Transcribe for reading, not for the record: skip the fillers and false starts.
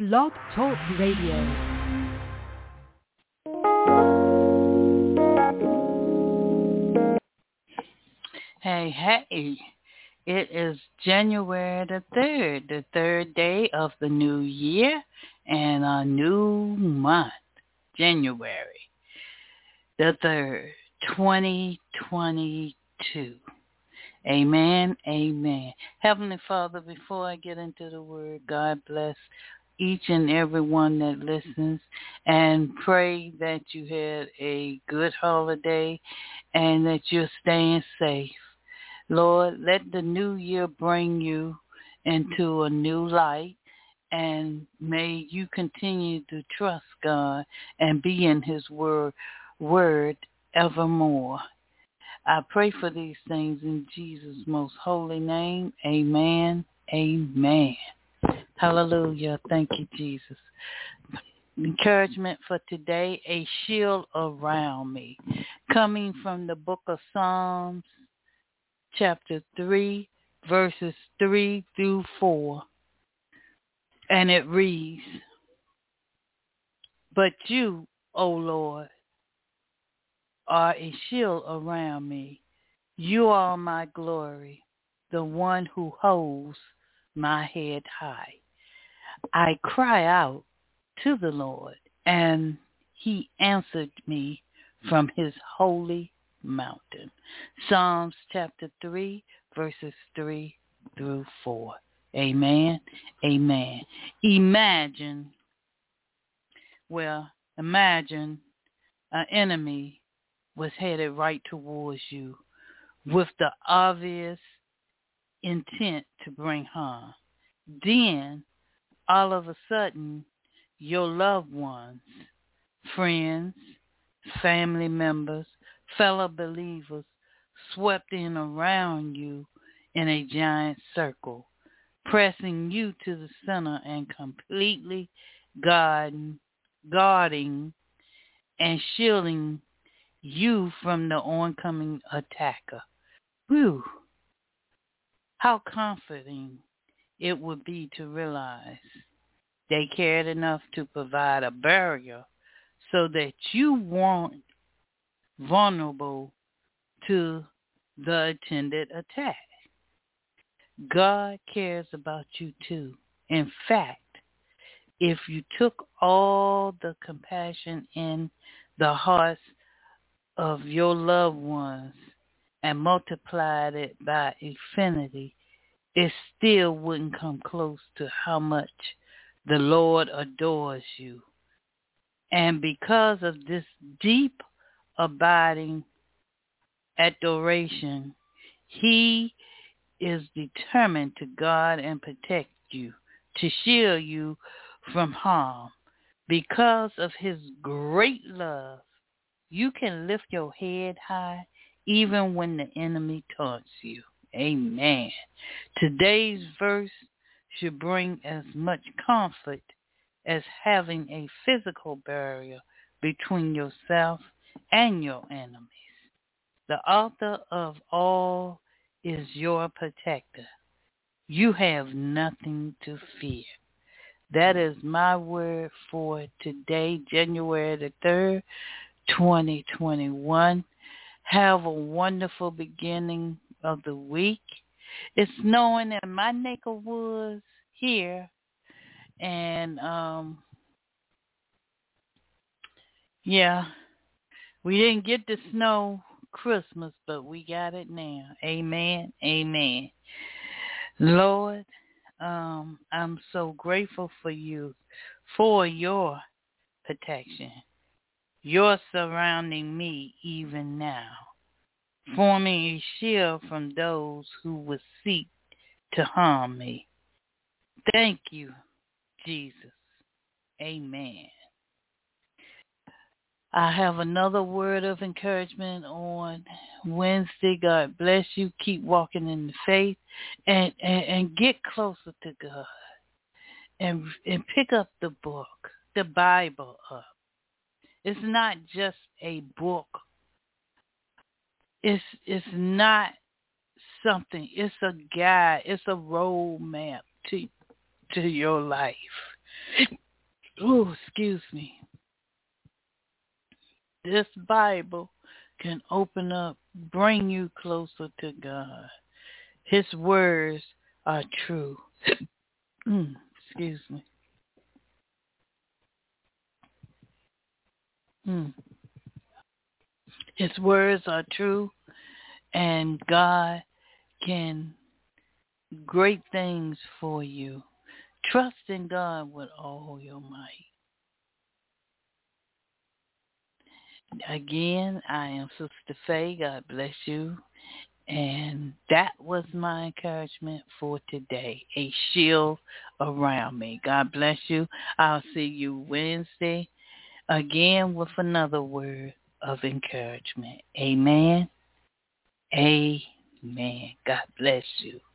Blog Talk Radio. Hey, it is January the 3rd, the third day of the new year and a new month, January the 3rd, 2022. Amen, amen. Heavenly Father, before I get into the word, God bless each and every one that listens, and pray that you had a good holiday and that you're staying safe. Lord, let the new year bring you into a new light, and may you continue to trust God and be in his word evermore. I pray for these things in Jesus' most holy name. Amen, amen. Hallelujah. Thank you, Jesus. Encouragement for today, a shield around me. Coming from the book of Psalms, chapter 3, verses 3 through 4. And it reads, "But you, O Lord, are a shield around me. You are my glory, the one who holds my head high. I cry out to the Lord, and he answered me from his holy mountain." Psalms chapter 3, verses 3 through 4. Amen, amen. Imagine an enemy was headed right towards you with the obvious intent to bring harm. Then, all of a sudden, your loved ones, friends, family members, fellow believers swept in around you in a giant circle, pressing you to the center and completely guarding and shielding you from the oncoming attacker. Whew! How comforting it would be to realize they cared enough to provide a barrier so that you weren't vulnerable to the intended attack. God cares about you too. In fact, if you took all the compassion in the hearts of your loved ones and multiplied it by infinity, it still wouldn't come close to how much the Lord adores you. And because of this deep, abiding adoration, he is determined to guard and protect you, to shield you from harm. Because of his great love, you can lift your head high even when the enemy taunts you. Amen. Today's verse should bring as much comfort as having a physical barrier between yourself and your enemies. The author of all is your protector. You have nothing to fear. That is my word for today, January the 3rd, 2021. Have a wonderful beginning of the week. It's snowing in my neck of woods here. And, we didn't get the snow Christmas, but we got it now. Amen, amen. Lord, I'm so grateful for you, for your protection. You're surrounding me even now, forming a shield from those who would seek to harm me. Thank you, Jesus. Amen. I have another word of encouragement on Wednesday. God bless you. Keep walking in the faith and get closer to God. And pick up the book, the Bible up. It's not just a book. It's not something. It's a guide. It's a roadmap to your life. Oh, excuse me. This Bible can open up, bring you closer to God. His words are true. Excuse me. His words are true, and God can great things for you. Trust in God with all your might. Again, I am Sister Faye. God bless you. And that was my encouragement for today. A shield around me. God bless you. I'll see you Wednesday again with another word of encouragement. Amen. Amen. God bless you.